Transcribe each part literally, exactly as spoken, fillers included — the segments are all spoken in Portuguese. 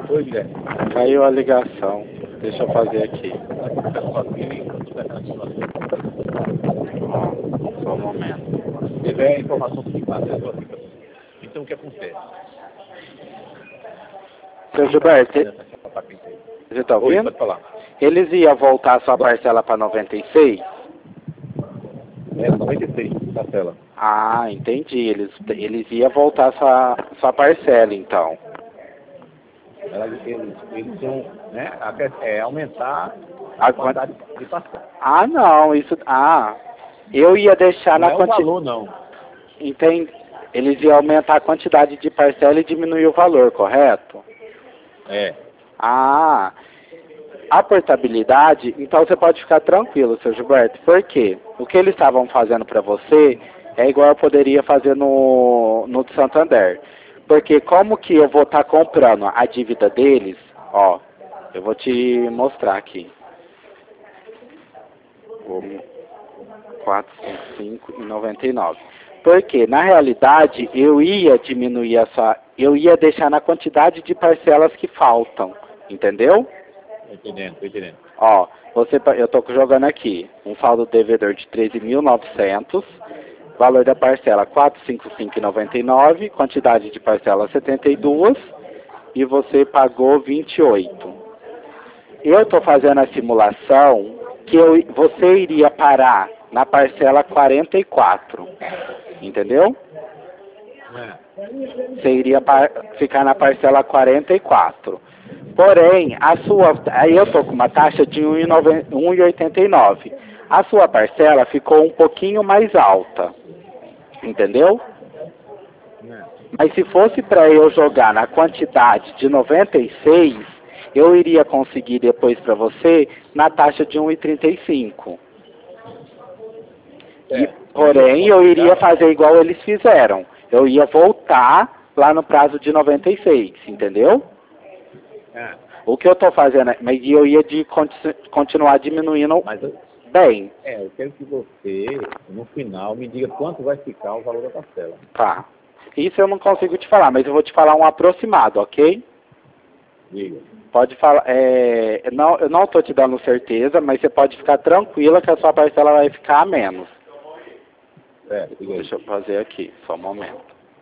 Oi, Guilherme. Caiu a ligação. Deixa eu fazer aqui. Ó, só um momento. Se tiver informação que passa, eu estou aqui para você. Então, o que acontece? Seu Gilberto, você tá Oi, ouvindo? pode falar. Eles iam voltar a sua parcela para noventa e seis? É, noventa e seis, parcela. Ah, entendi. Eles, eles iam voltar a sua, sua parcela, então. Ela, eles, eles iam, né, a- é, aumentar A a quant- quantidade de parcela. Ah, não, isso... Ah, eu ia deixar Não na é o quantidade... valor, não. Entende? Eles iam aumentar a quantidade de parcela e diminuir o valor, correto? É. Ah, a portabilidade, então você pode ficar tranquilo, seu Gilberto. Por quê? O que eles estavam fazendo para você é igual eu poderia fazer no, no do Santander. Porque como que eu vou estar comprando a dívida deles, ó, eu vou te mostrar aqui. quatrocentos e cinquenta e cinco e noventa e nove. Porque, na realidade, eu ia diminuir essa... Eu ia deixar na quantidade de parcelas que faltam. Entendeu? Tô entendendo, tô entendendo. Ó, você, eu estou jogando aqui um saldo devedor de treze mil e novecentos, valor da parcela quatrocentos e cinquenta e cinco e noventa e nove, quantidade de parcela setenta e dois e você pagou vinte e oito. Eu estou fazendo a simulação que eu, você iria parar na parcela quarenta e quatro, entendeu? É. Você iria par, ficar na parcela quarenta e quatro. Porém, a sua, aí eu estou com uma taxa de um vírgula oitenta e nove. A sua parcela ficou um pouquinho mais alta, entendeu? É. Mas se fosse para eu jogar na quantidade de noventa e seis, eu iria conseguir depois para você na taxa de um vírgula trinta e cinco. E, É. porém, eu iria fazer igual eles fizeram. Eu ia voltar lá no prazo de noventa e seis, entendeu? É. O que eu estou fazendo, é- mas eu ia de conti- continuar diminuindo Mas eu, bem. é, eu quero que você, no final, me diga quanto vai ficar o valor da parcela. Tá. Isso eu não consigo te falar, mas eu vou te falar um aproximado, ok? Diga. Pode falar. É, não, eu não estou te dando certeza, mas você pode ficar tranquila que a sua parcela vai ficar a menos. É, diga aí. Deixa eu fazer aqui, só um momento.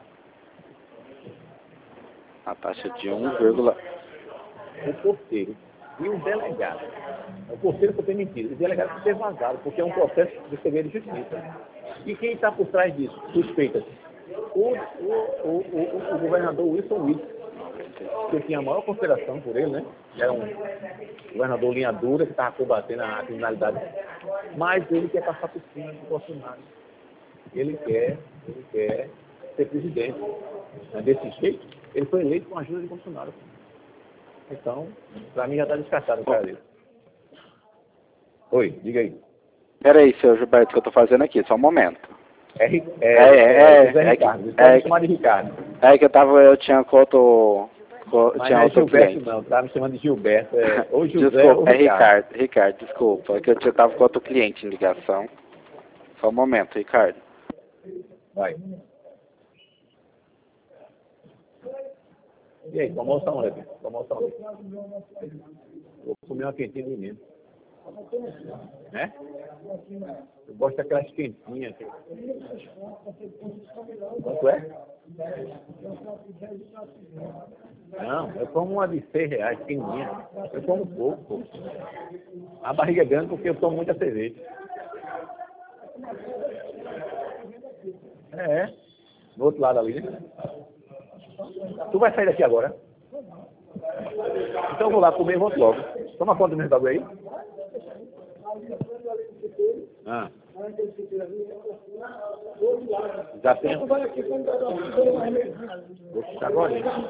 A taxa de um, O porteiro e o delegado. O porteiro foi permitido, o delegado foi ter vazado, porque é um processo de segredo de justiça. E quem está por trás disso? Suspeitas. O, o, o, o, o governador Wilson Witts, que eu tinha a maior consideração por ele, né? Era um governador linha dura que estava combatendo a criminalidade. Mas ele quer passar por cima do Bolsonaro. Ele quer, ele quer ser presidente. Mas desse jeito, ele foi eleito com a ajuda de Bolsonaro. Então, para mim já está descartado o cara dele. Oi, diga aí. Peraí, seu Gilberto, que eu estou fazendo aqui, só um momento. É, é, É, é, é, José é, Ricardo. Você é, pode é, me chamar de Ricardo. é que eu tava, eu tinha outro, co- Mas tinha não é outro Gilberto, cliente. não. Tá me chamando de Gilberto. É, ou José Desculpa, ou é Ricardo. Ricardo, Ricardo, desculpa, é que eu tinha- tava com outro cliente em ligação. Só um momento, Ricardo. Vai. E aí, vamos almoçar onde? Vamos almoçar onde? Vou comer uma quentinha de menino. Né? Eu gosto daquelas quentinhas. Quanto é? Não, eu como uma de seis reais, pequenininha. Eu como pouco, pô. A barriga é grande porque eu tomo muita cerveja. É, do outro lado ali, né? Tu vai sair daqui agora? Então eu vou lá comer e volto logo. Toma conta do meu bagulho aí. Ah. Já tem? Oxe, agora.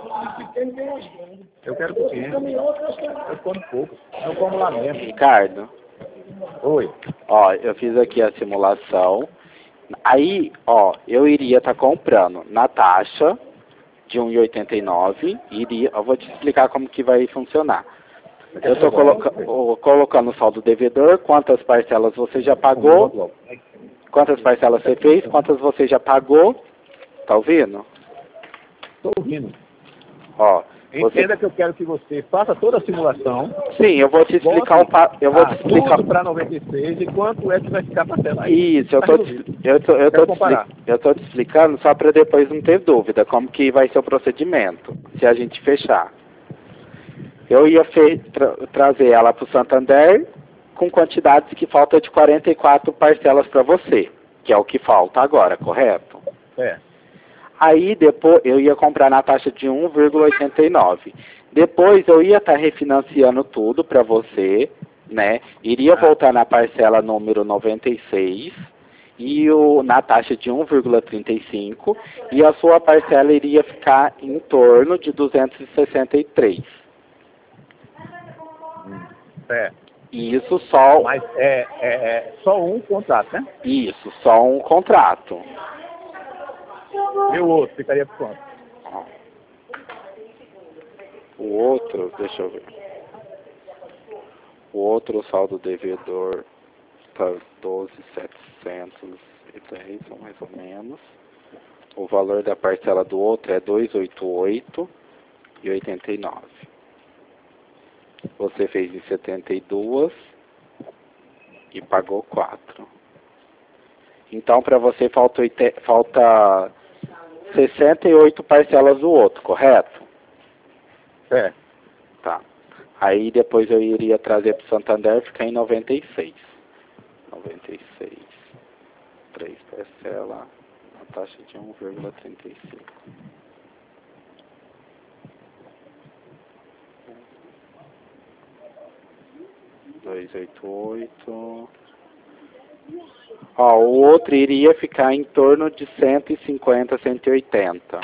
Eu quero pequeno. Eu como pouco. Eu como lá mesmo. Ricardo, Oi. ó, eu fiz aqui a simulação. Aí, ó, eu iria estar comprando na taxa de um vírgula oitenta e nove, iria, eu vou te explicar como que vai funcionar. Eu estou coloca, o- colocando o saldo devedor, quantas parcelas você já pagou, quantas parcelas você fez, quantas você já pagou, tá ouvindo? Estou ouvindo. Ó, Entenda Você... que eu quero que você faça toda a simulação. Sim, eu vou te explicar um pa... eu vou ah, te explicar tudo para noventa e seis e quanto é que vai ficar para tela aí. Isso, eu Tá tô, te, resolvido. eu tô, eu, tô Quero te expli- comparar. eu tô te explicando só para depois não ter dúvida como que vai ser o procedimento, se a gente fechar. Eu ia fe tra trazer ela para o Santander com quantidades que falta de quarenta e quatro parcelas para você, que é o que falta agora, correto? É. Aí depois eu ia comprar na taxa de um vírgula oitenta e nove. Depois eu ia estar tá refinanciando tudo para você, né? Iria Ah. voltar na parcela número noventa e seis e o, na taxa de um vírgula trinta e cinco e a sua parcela iria ficar em torno de duzentos e sessenta e três. É. Isso só... Mas é, é, é só um contrato, né? Isso, só um contrato. E o outro ficaria por quanto? O outro, deixa eu ver. O outro saldo devedor está doze mil setecentos e dez, mais ou menos. O valor da parcela do outro é duzentos e oitenta e oito reais e oitenta e nove centavos. Você fez em setenta e duas e pagou quatro. Então, para você falta, falta sessenta e oito parcelas do outro, correto? É. Tá. Aí depois eu iria trazer para o Santander, ficar em noventa e seis. noventa e seis. Três parcelas, a taxa de um vírgula trinta e cinco. duzentos e oitenta e oito. Ó, o outro iria ficar em torno de cento e cinquenta, cento e oitenta.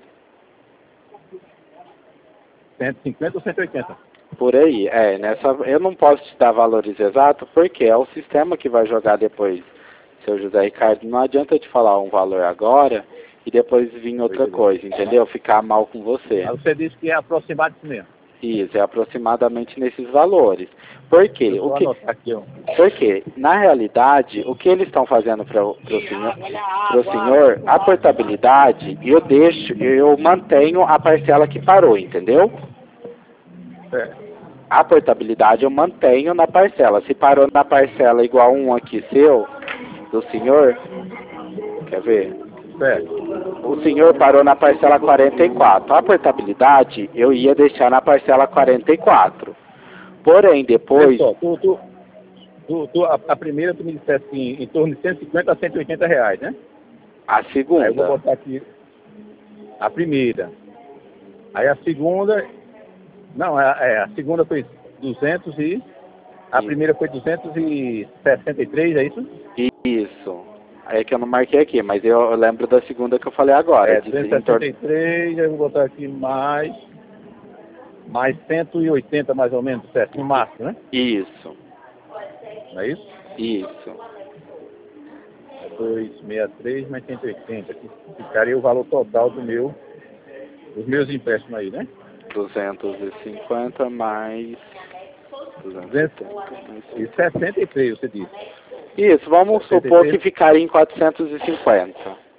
cento e cinquenta ou cento e oitenta? Por aí, é, nessa, eu não posso te dar valores exatos, porque é o sistema que vai jogar depois, seu José Ricardo. Não adianta eu te falar um valor agora e depois vir outra coisa, entendeu? Ficar mal com você. Mas você disse que é aproximado disso mesmo. Isso, é aproximadamente nesses valores. Por quê? Eu vou O que, anotar aqui, ó. porque, na realidade, o que eles estão fazendo para o senhor, pro senhor, a portabilidade, eu deixo, eu mantenho a parcela que parou, entendeu? É. A portabilidade eu mantenho na parcela. Se parou na parcela igual um aqui seu, do senhor, quer ver? É. O senhor parou na parcela quarenta e quatro. A portabilidade eu ia deixar na parcela quarenta e quatro. Porém, depois... Pessoal, tu, tu, tu, tu, a, a primeira tu me disseste assim, em torno de cento e cinquenta a cento e oitenta reais, né? A segunda. Aí eu vou botar aqui a primeira. Aí a segunda... Não, é, é, a segunda foi duzentos e... A Isso. primeira foi duzentos e sessenta e três, é isso? Isso. É que eu não marquei aqui, mas eu, eu lembro da segunda que eu falei agora. É, de- duzentos e em torno- sessenta e três, aí eu vou botar aqui mais... Mais cento e oitenta mais ou menos, certo? No máximo, né? Isso. Não é isso? Isso. duzentos e sessenta e três mais cento e oitenta. Aqui ficaria o valor total do meu, dos meus empréstimos aí, né? duzentos e cinquenta mais... duzentos e setenta. E sessenta e três, você disse. Isso, vamos sessenta e supor três. que ficaria em quatrocentos e cinquenta.